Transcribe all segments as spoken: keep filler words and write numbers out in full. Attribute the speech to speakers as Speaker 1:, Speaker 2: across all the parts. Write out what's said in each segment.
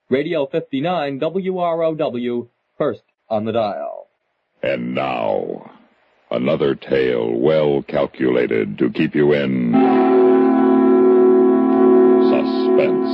Speaker 1: Radio fifty-nine W R O W, first on the dial.
Speaker 2: And now, another tale well calculated to keep you in suspense.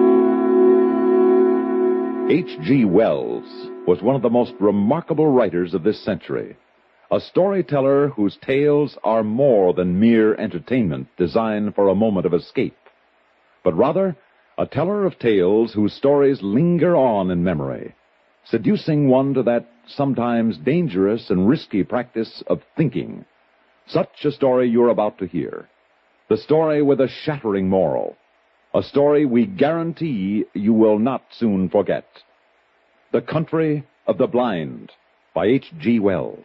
Speaker 3: H G Wells was one of the most remarkable writers of this century. A storyteller whose tales are more than mere entertainment designed for a moment of escape, but rather a teller of tales whose stories linger on in memory, seducing one to that sometimes dangerous and risky practice of thinking. Such a story you're about to hear. The story with a shattering moral. A story we guarantee you will not soon forget. The Country of the Blind by H G Wells.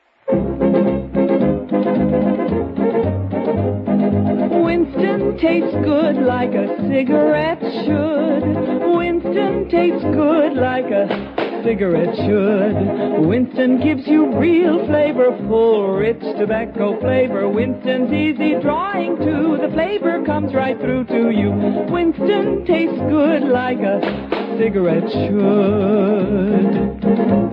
Speaker 4: Winston tastes good like a cigarette should. Winston tastes good like a cigarette should. Winston gives you real flavorful, rich tobacco flavor. Winston's easy drawing too. The flavor comes right through to you. Winston tastes good like a cigarette should.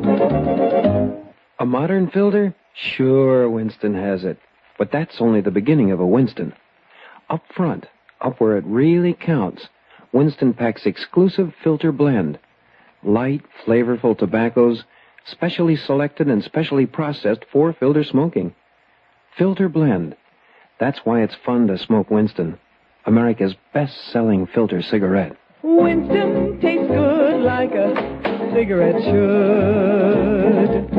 Speaker 5: A modern filter? Sure, Winston has it. But that's only the beginning of a Winston. Up front, up where it really counts, Winston packs exclusive filter blend. Light, flavorful tobaccos, specially selected and specially processed for filter smoking. Filter blend. That's why it's fun to smoke Winston, America's best-selling filter cigarette.
Speaker 4: Winston tastes good like a cigarette should.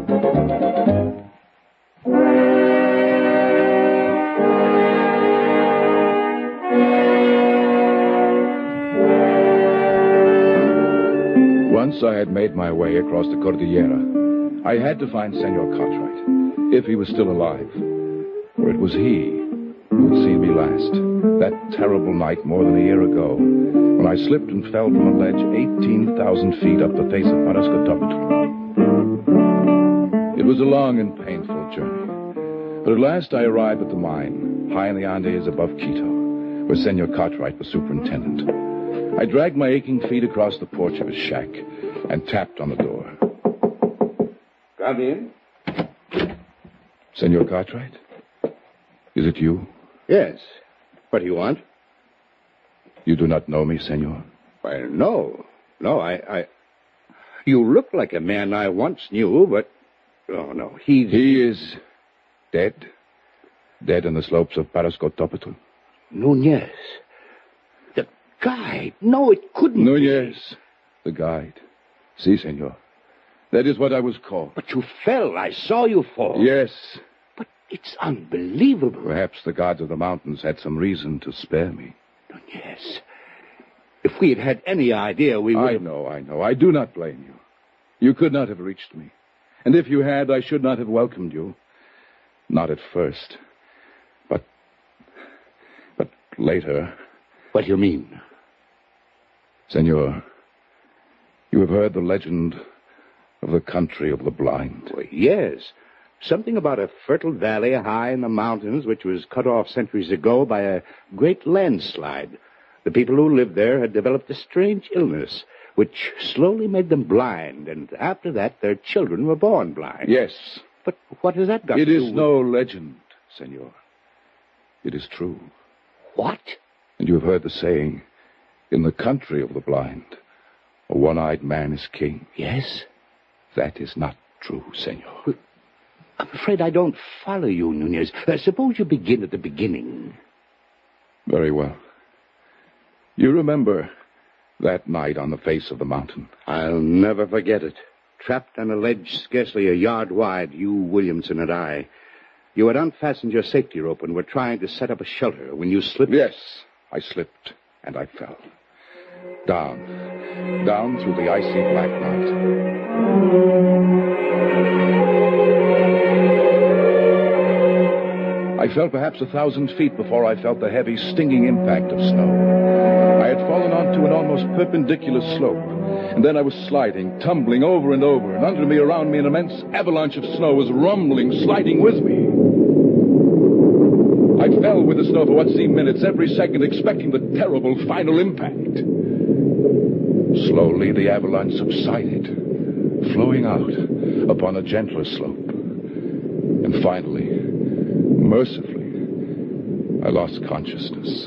Speaker 6: Once I had made my way across the Cordillera, I had to find Senor Cartwright, if he was still alive. For it was he who had seen me last, that terrible night more than a year ago, when I slipped and fell from a ledge eighteen thousand feet up the face of Parascotopetl. It was a long and painful journey, but at last I arrived at the mine, high in the Andes above Quito, where Senor Cartwright was superintendent. I dragged my aching feet across the porch of his shack and tapped on the door.
Speaker 7: Come in.
Speaker 6: Senor Cartwright? Is it you?
Speaker 7: Yes. What do you want?
Speaker 6: You do not know me, senor?
Speaker 7: Well, no. No, I... I... You look like a man I once knew, but... Oh, no, he's...
Speaker 6: He is dead. Dead on the slopes of Parascotopetl.
Speaker 7: Nunez. The guide. No, it couldn't
Speaker 6: Nunez.
Speaker 7: be.
Speaker 6: The guide. Si, senor. That is what I was called.
Speaker 7: But you fell. I saw you fall.
Speaker 6: Yes.
Speaker 7: But it's unbelievable.
Speaker 6: Perhaps the gods of the mountains had some reason to spare me.
Speaker 7: Yes. If we had had any idea, we would
Speaker 6: I
Speaker 7: have...
Speaker 6: know, I know. I do not blame you. You could not have reached me. And if you had, I should not have welcomed you. Not at first. But... But later...
Speaker 7: What do you mean?
Speaker 6: Senor, you have heard the legend of the country of the blind.
Speaker 7: Well, yes. Something about a fertile valley high in the mountains which was cut off centuries ago by a great landslide. The people who lived there had developed a strange illness which slowly made them blind, and after that their children were born blind.
Speaker 6: Yes.
Speaker 7: But what has that got to
Speaker 6: It
Speaker 7: do
Speaker 6: is
Speaker 7: with...
Speaker 6: no legend, senor. It is true.
Speaker 7: What?
Speaker 6: And you have heard the saying, in the country of the blind, a one-eyed man is king.
Speaker 7: Yes?
Speaker 6: That is not true, senor.
Speaker 7: I'm afraid I don't follow you, Nunez. Uh, suppose you begin at the beginning.
Speaker 6: Very well. You remember that night on the face of the mountain?
Speaker 7: I'll never forget it. Trapped on a ledge scarcely a yard wide, you, Williamson, and I. You had unfastened your safety rope and were trying to set up a shelter when you slipped...
Speaker 6: Yes, I slipped, and I fell. Down. Down through the icy black night. I fell perhaps a thousand feet before I felt the heavy, stinging impact of snow. I had fallen onto an almost perpendicular slope, and then I was sliding, tumbling over and over, and under me, around me, an immense avalanche of snow was rumbling, sliding with me. I fell with the snow for what seemed minutes, every second expecting the terrible final impact. Slowly the avalanche subsided, flowing out upon a gentler slope. And finally, mercifully, I lost consciousness.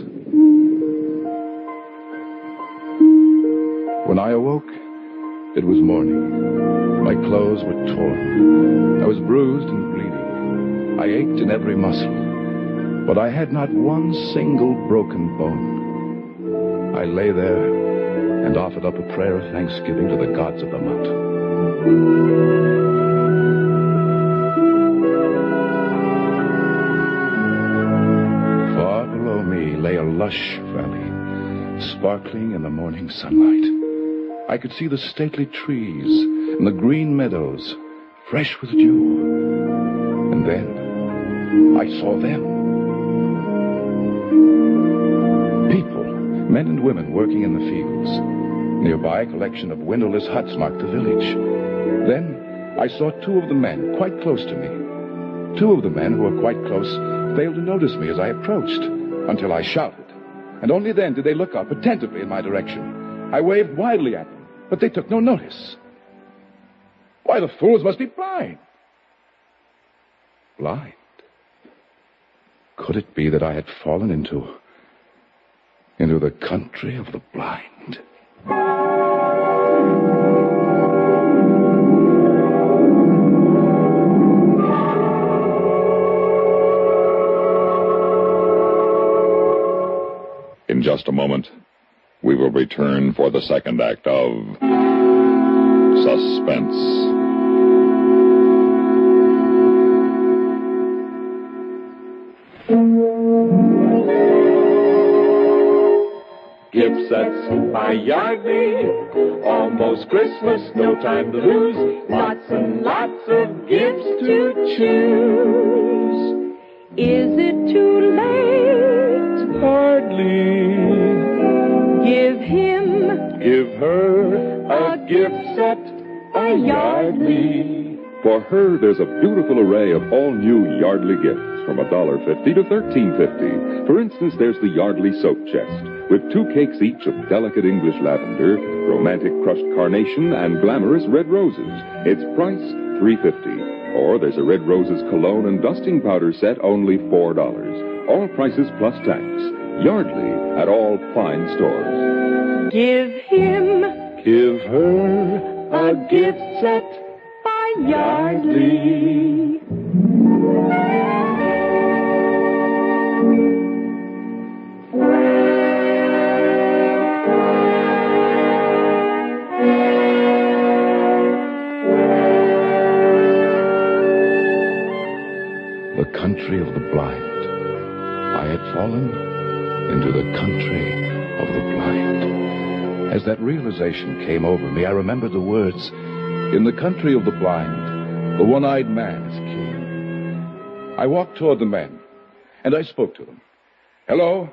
Speaker 6: When I awoke, it was morning. My clothes were torn. I was bruised and bleeding. I ached in every muscle, but I had not one single broken bone. I lay there and offered up a prayer of thanksgiving to the gods of the mountain. Lay a lush valley, sparkling in the morning sunlight. I could see the stately trees and the green meadows, fresh with dew. And then I saw them. People, men and women working in the fields. Nearby, a collection of windowless huts marked the village. Then I saw two of the men quite close to me. Two of the men who were quite close failed to notice me as I approached, until I shouted. And only then did they look up attentively in my direction. I waved wildly at them, but they took no notice. Why, the fools must be blind. Blind? Could it be that I had fallen into... into the country of the blind?
Speaker 2: In just a moment, we will return for the second act of Suspense.
Speaker 8: Gift sets by Yardley, almost Christmas, no time to lose. Lots and lots of gifts to choose.
Speaker 4: Is it too late?
Speaker 8: Hardly.
Speaker 4: Give him,
Speaker 8: Give her a gift set by Yardley.
Speaker 3: For her, there's a beautiful array of all-new Yardley gifts from one dollar fifty to thirteen fifty. For instance, there's the Yardley soap chest with two cakes each of delicate English lavender, romantic crushed carnation, and glamorous red roses. Its price, three fifty. Or there's a red roses cologne and dusting powder set, only four dollars. All prices plus tax. Yardley at all fine stores.
Speaker 4: give him
Speaker 8: Give her a gift set
Speaker 4: by Yardley.
Speaker 6: The country of the blind. I had fallen into the country of the blind. As that realization came over me, I remembered the words, "In the country of the blind, the one-eyed man is king." I walked toward the men, and I spoke to them. "Hello?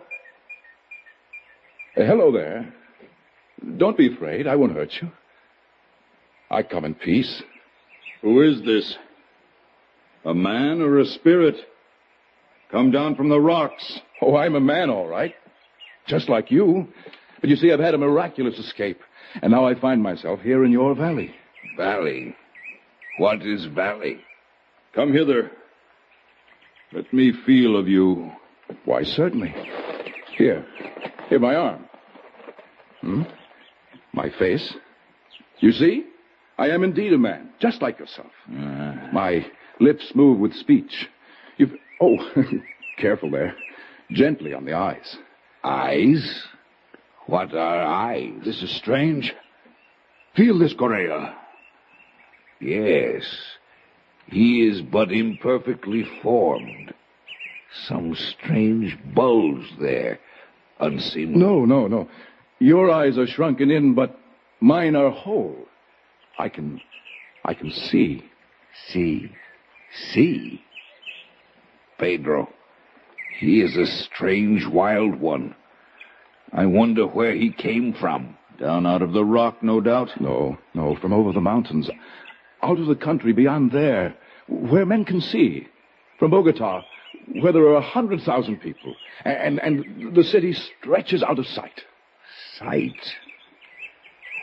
Speaker 6: Uh, hello there. Don't be afraid. I won't hurt you. I come in peace."
Speaker 9: Who is this? A man or a spirit? Come down from the rocks.
Speaker 6: Oh, I'm a man, all right. Just like you. But you see, I've had a miraculous escape, and now I find myself here in your valley.
Speaker 10: Valley? What is valley?
Speaker 9: Come hither. Let me feel of you.
Speaker 6: Why, certainly. Here. Here, my arm. Hmm? My face? You see? I am indeed a man, just like yourself.
Speaker 9: Uh,
Speaker 6: My lips move with speech. You've... Oh, careful there. Gently on the eyes.
Speaker 10: Eyes? What are eyes?
Speaker 6: This is strange. Feel this, Correa.
Speaker 10: Yes. He is but imperfectly formed. Some strange bulge there. Unseemly.
Speaker 6: No, no, no. Your eyes are shrunken in, but mine are whole. I can... I can see.
Speaker 10: See. See. Pedro, he is a strange wild one. I wonder where he came from.
Speaker 9: down out of the rock, no doubt.
Speaker 6: No, no, from over the mountains. Out of the country beyond there, where men can see. From Bogota, where there are a hundred thousand people. And, and the city stretches out of sight.
Speaker 10: Sight?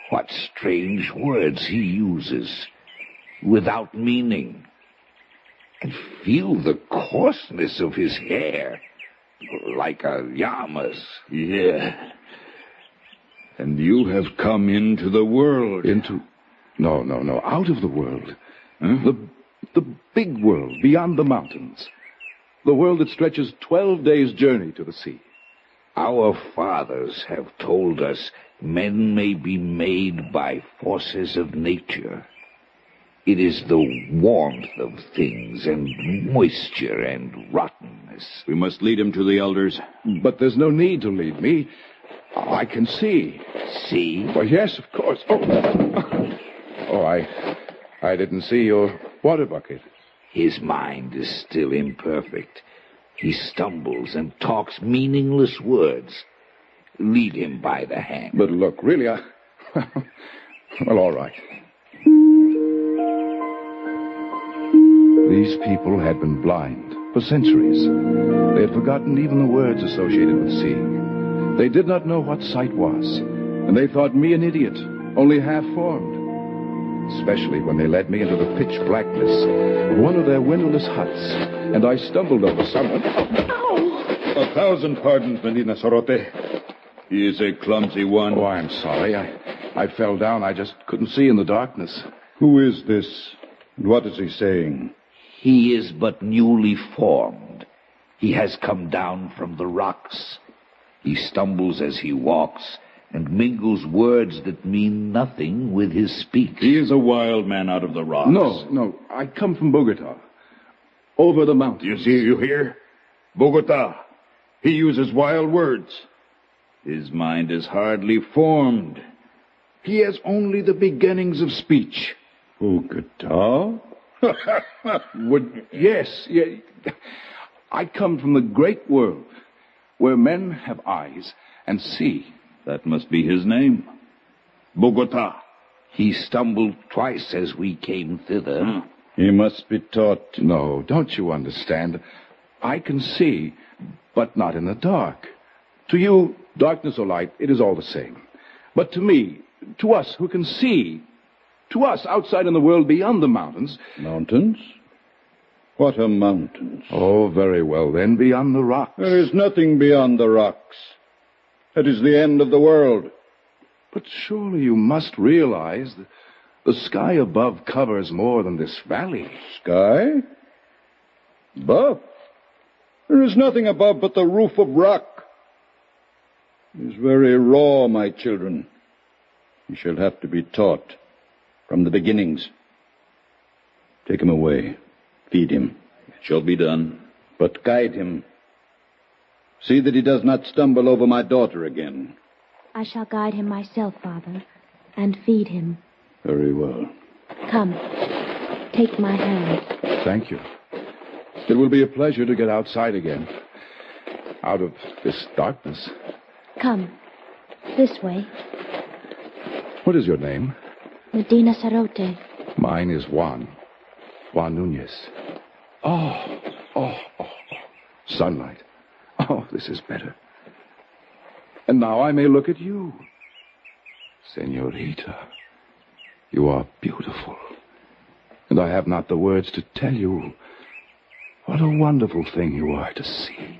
Speaker 10: What strange words he uses, without meaning. And feel the coarseness of his hair, like a llama's.
Speaker 9: Yeah. And you have come into the world.
Speaker 6: Into... No, no, no. Out of the world. Huh? The, the big world, beyond the mountains. The world that stretches twelve days' journey to the sea.
Speaker 10: Our fathers have told us men may be made by forces of nature. It is the warmth of things and moisture and rottenness.
Speaker 9: We must lead him to the elders.
Speaker 6: But there's no need to lead me. I can see.
Speaker 10: See?
Speaker 6: Well, yes, of course. Oh, oh I, I didn't see your water bucket.
Speaker 10: His mind is still imperfect. He stumbles and talks meaningless words. Lead him by the hand.
Speaker 6: But look, really, I... Well, all right. These people had been blind for centuries. They had forgotten even the words associated with seeing. They did not know what sight was, and they thought me an idiot, only half-formed. Especially when they led me into the pitch blackness of one of their windowless huts, and I stumbled over someone.
Speaker 9: Ow! A thousand pardons, Medina Sarote. He is a clumsy one.
Speaker 6: Oh, I'm sorry. I, I fell down. I just couldn't see in the darkness.
Speaker 9: Who is this? And what is he saying?
Speaker 10: He is but newly formed. He has come down from the rocks. He stumbles as he walks, and mingles words that mean nothing with his speech.
Speaker 9: He is a wild man out of the rocks.
Speaker 6: No, no. I come from Bogota. Over the mountains.
Speaker 9: You see, you hear? Bogota. He uses wild words. His mind is hardly formed. He has only the beginnings of speech.
Speaker 6: Bogota? Would, yes, yes. I come from the great world, where men have eyes and see.
Speaker 9: That must be his name. Bogota.
Speaker 10: He stumbled twice as we came thither.
Speaker 9: Hmm. He must be taught.
Speaker 6: No, don't you understand? I can see, but not in the dark. To you, darkness or light, it is all the same. But to me, to us who can see, to us outside in the world beyond the mountains...
Speaker 9: Mountains? What are mountains?
Speaker 6: Oh, very well, then, beyond the rocks.
Speaker 9: There is nothing beyond the rocks. That is the end of the world.
Speaker 6: But surely you must realize that the sky above covers more than this valley.
Speaker 9: Sky? Above? There is nothing above but the roof of rock. It is very raw, my children. You shall have to be taught from the beginnings. Take him away. Feed him. It shall be done. But guide him. See that he does not stumble over my daughter again.
Speaker 11: I shall guide him myself, Father, and feed him.
Speaker 9: Very well.
Speaker 11: Come. Take my hand.
Speaker 6: Thank you. It will be a pleasure to get outside again. Out of this darkness.
Speaker 11: Come. This way.
Speaker 6: What is your name?
Speaker 11: Medina Sarote.
Speaker 6: Mine is Juan. Juan Nunez. Oh, oh, oh, oh. Sunlight. Oh, this is better. And now I may look at you. Senorita, you are beautiful. And I have not the words to tell you what a wonderful thing you are to see.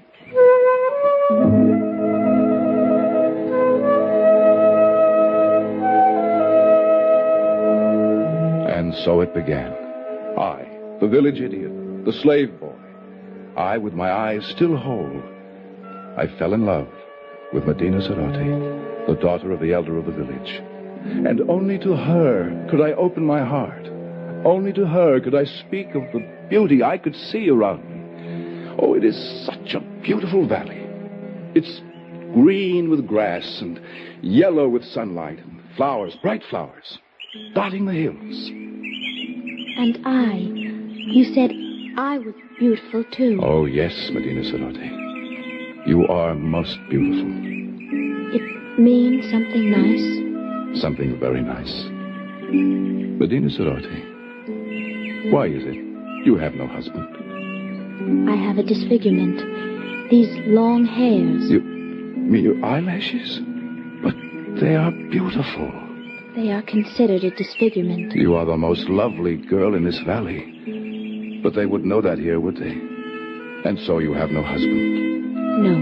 Speaker 6: And so it began. I, the village idiot, the slave boy, I with my eyes still whole, I fell in love with Medina Sarote, the daughter of the elder of the village. And only to her could I open my heart. Only to her could I speak of the beauty I could see around me. Oh, it is such a beautiful valley. It's green with grass and yellow with sunlight and flowers, bright flowers, dotting the hills.
Speaker 11: And I, you said I was beautiful too.
Speaker 6: Oh, yes, Medina Sarote. You are most beautiful.
Speaker 11: It means something nice?
Speaker 6: Something very nice. Medina Sarote, why is it you have no husband?
Speaker 11: I have a disfigurement. These long hairs.
Speaker 6: You mean your eyelashes? But they are beautiful.
Speaker 11: They are considered a disfigurement.
Speaker 6: You are the most lovely girl in this valley. But they wouldn't know that here, would they? And so you have no husband?
Speaker 11: No.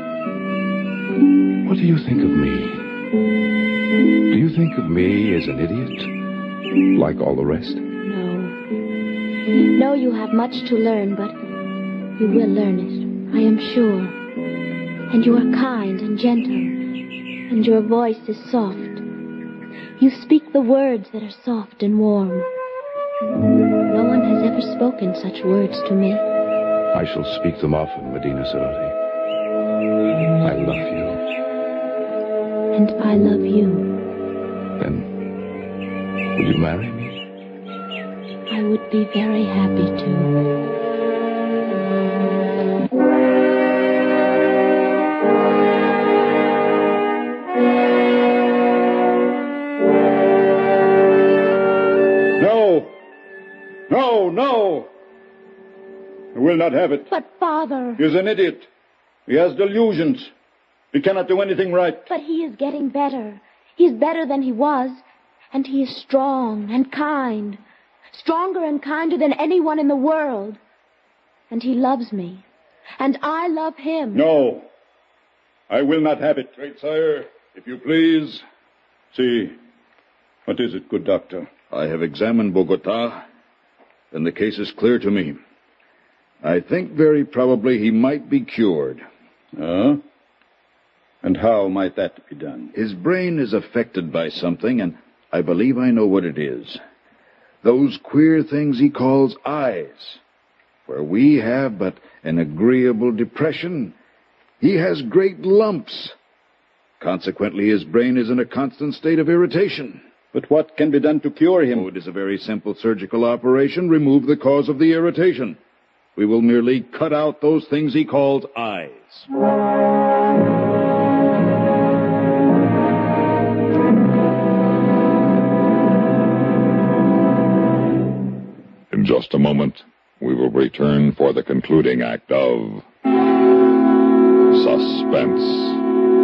Speaker 6: What do you think of me? Do you think of me as an idiot? Like all the rest?
Speaker 11: No. No, you have much to learn, but you will learn it, I am sure. And you are kind and gentle, and your voice is soft. You speak the words that are soft and warm. No one has ever spoken such words to me.
Speaker 6: I shall speak them often, Medina Sarote. I love you.
Speaker 11: And I love you.
Speaker 6: Then, will you marry me?
Speaker 11: I would be very happy to.
Speaker 9: No! No, no! I will not have it.
Speaker 11: But, Father...
Speaker 9: He is an idiot. He has delusions. He cannot do anything right.
Speaker 11: But he is getting better. He is better than he was. And he is strong and kind. Stronger and kinder than anyone in the world. And he loves me. And I love him.
Speaker 9: No. I will not have it. Great sire, if you please. See. What is it, good doctor?
Speaker 12: I have examined Bogota, and the case is clear to me. I think very probably he might be cured.
Speaker 9: Huh? And how might that be done?
Speaker 12: His brain is affected by something, and I believe I know what it is. Those queer things he calls eyes. Where we have but an agreeable depression, he has great lumps. Consequently, his brain is in a constant state of irritation.
Speaker 9: But what can be done to cure him?
Speaker 12: Oh, it is a very simple surgical operation. Remove the cause of the irritation. We will merely cut out those things he calls eyes.
Speaker 2: In just a moment, we will return for the concluding act of Suspense.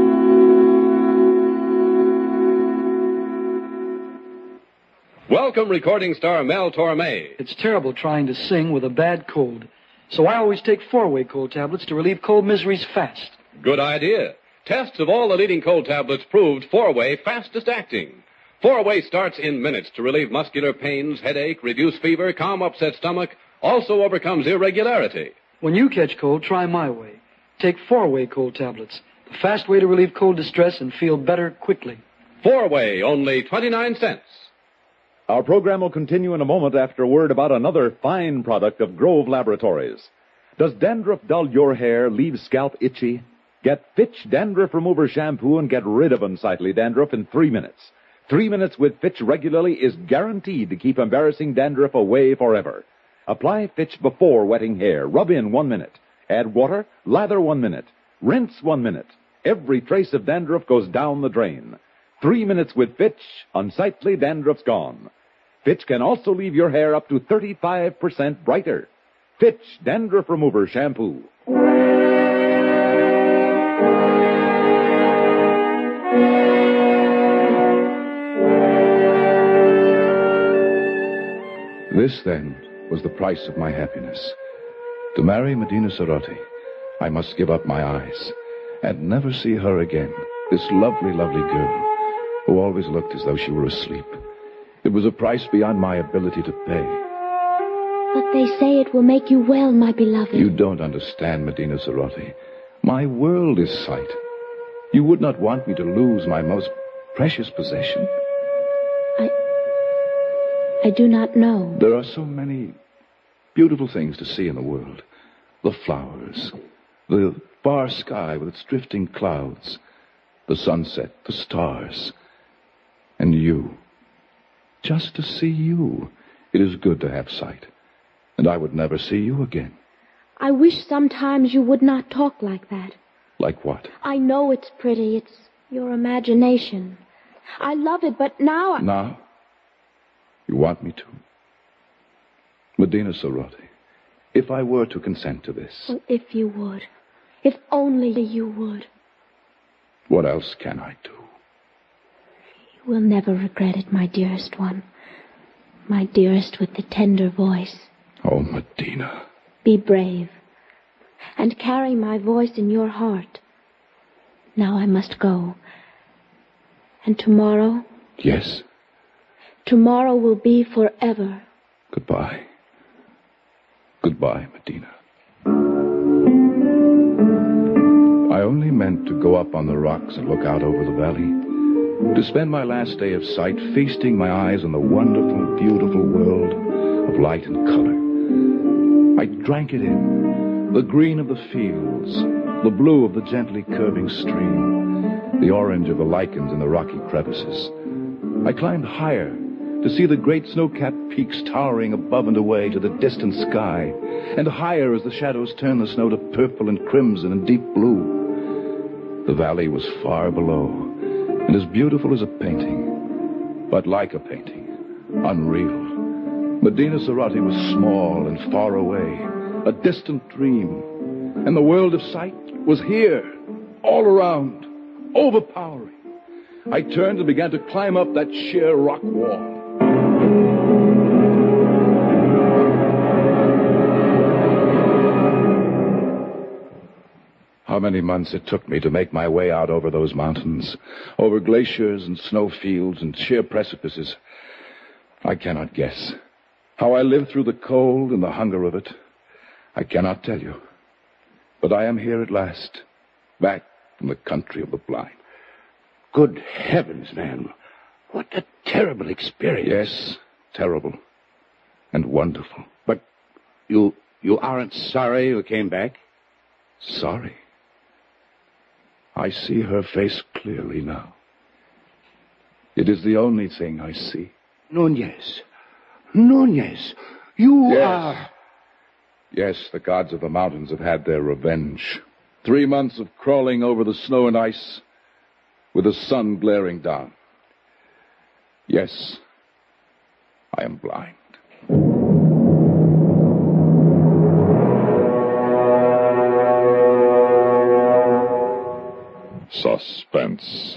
Speaker 13: Welcome, recording star Mel Torme.
Speaker 14: It's terrible trying to sing with a bad cold. So I always take four-way cold tablets to relieve cold miseries fast.
Speaker 13: Good idea. Tests of all the leading cold tablets proved four-way fastest acting. Four-way starts in minutes to relieve muscular pains, headache, reduce fever, calm upset stomach, also overcomes irregularity.
Speaker 14: When you catch cold, try my way. Take four-way cold tablets. The fast way to relieve cold distress and feel better quickly.
Speaker 13: Four-way, only twenty-nine cents.
Speaker 3: Our program will continue in a moment after a word about another fine product of Grove Laboratories. Does dandruff dull your hair, leave scalp itchy? Get Fitch Dandruff Remover Shampoo and get rid of unsightly dandruff in three minutes. Three minutes with Fitch regularly is guaranteed to keep embarrassing dandruff away forever. Apply Fitch before wetting hair. Rub in one minute. Add water. Lather one minute. Rinse one minute. Every trace of dandruff goes down the drain. Three minutes with Fitch, unsightly dandruff's gone. Fitch can also leave your hair up to thirty-five percent brighter. Fitch Dandruff Remover Shampoo.
Speaker 6: This, then, was the price of my happiness. To marry Medina Sarote, I must give up my eyes and never see her again, this lovely, lovely girl who always looked as though she were asleep. It was a price beyond my ability to pay.
Speaker 11: But they say it will make you well, my beloved.
Speaker 6: You don't understand, Medina Sarote. My world is sight. You would not want me to lose my most precious possession.
Speaker 11: I... I do not know.
Speaker 6: There are so many beautiful things to see in the world. The flowers, the far sky with its drifting clouds, the sunset, the stars, and you. Just to see you, it is good to have sight. And I would never see you again.
Speaker 11: I wish sometimes you would not talk like that.
Speaker 6: Like what?
Speaker 11: I know it's pretty. It's your imagination. I love it, but now I...
Speaker 6: Now? You want me to? Medina Sarote, if I were to consent to this...
Speaker 11: Well, if you would. If only you would.
Speaker 6: What else can I do?
Speaker 11: will never regret it, my dearest one. My dearest with the tender voice.
Speaker 6: Oh, Medina.
Speaker 11: Be brave, and carry my voice in your heart. Now I must go. And tomorrow?
Speaker 6: Yes?
Speaker 11: Tomorrow will be forever.
Speaker 6: Goodbye. Goodbye, Medina. I only meant to go up on the rocks and look out over the valley, to spend my last day of sight feasting my eyes on the wonderful, beautiful world of light and color. I drank it in, the green of the fields, the blue of the gently curving stream, the orange of the lichens in the rocky crevices. I climbed higher to see the great snow-capped peaks towering above and away to the distant sky, and higher as the shadows turned the snow to purple and crimson and deep blue. The valley was far below, and as beautiful as a painting, but like a painting, unreal. Medina Cerati was small and far away, a distant dream, and the world of sight was here, all around, overpowering. I turned and began to climb up that sheer rock wall. How many months it took me to make my way out over those mountains, over glaciers and snowfields and sheer precipices, I cannot guess. How I lived through the cold and the hunger of it, I cannot tell you. But I am here at last, back from the country of the blind.
Speaker 7: Good heavens, man. What a terrible experience.
Speaker 6: Yes, terrible and wonderful.
Speaker 7: But you you aren't sorry you came back?
Speaker 6: Sorry? I see her face clearly now. It is the only thing I see.
Speaker 7: Nunez. Nunez, you
Speaker 6: yes.
Speaker 7: are...
Speaker 6: Yes, the gods of the mountains have had their revenge. Three months of crawling over the snow and ice with the sun glaring down. Yes, I am blind.
Speaker 2: Suspense.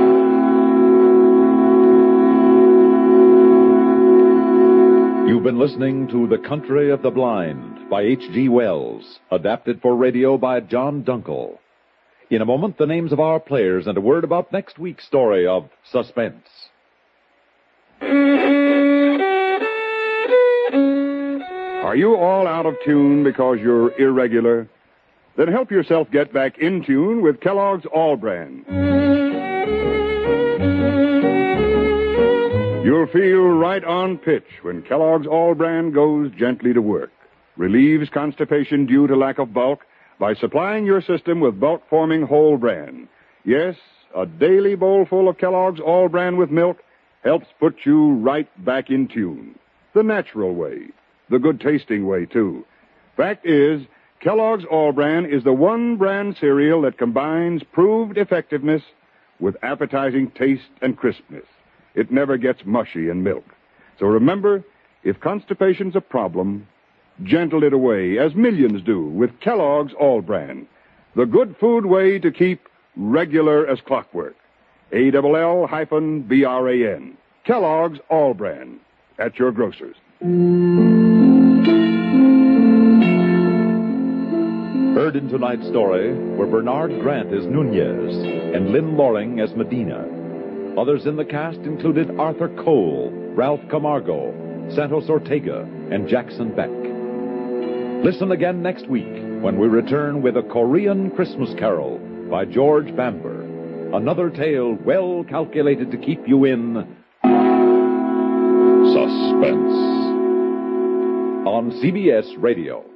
Speaker 3: You've been listening to The Country of the Blind by H G Wells, adapted for radio by John Dunkel. In a moment, the names of our players and a word about next week's story of Suspense.
Speaker 15: Are you all out of tune because you're irregular? Then help yourself get back in tune with Kellogg's All Brand. You'll feel right on pitch when Kellogg's All Brand goes gently to work. Relieves constipation due to lack of bulk by supplying your system with bulk-forming whole bran. Yes, a daily bowlful of Kellogg's All Brand with milk helps put you right back in tune. The natural way. The good-tasting way, too. Fact is, Kellogg's All Bran is the one brand cereal that combines proved effectiveness with appetizing taste and crispness. It never gets mushy in milk. So remember, if constipation's a problem, gentle it away, as millions do, with Kellogg's All Bran. The good food way to keep regular as clockwork. A L L hyphen B R A N. Kellogg's All Bran. At your grocer's.
Speaker 3: Heard in tonight's story were Bernard Grant as Nunez and Lynn Loring as Medina. Others in the cast included Arthur Cole, Ralph Camargo, Santos Ortega, and Jackson Beck. Listen again next week when we return with A Korean Christmas Carol by George Bamber. Another tale well calculated to keep you in
Speaker 2: suspense
Speaker 3: on C B S Radio.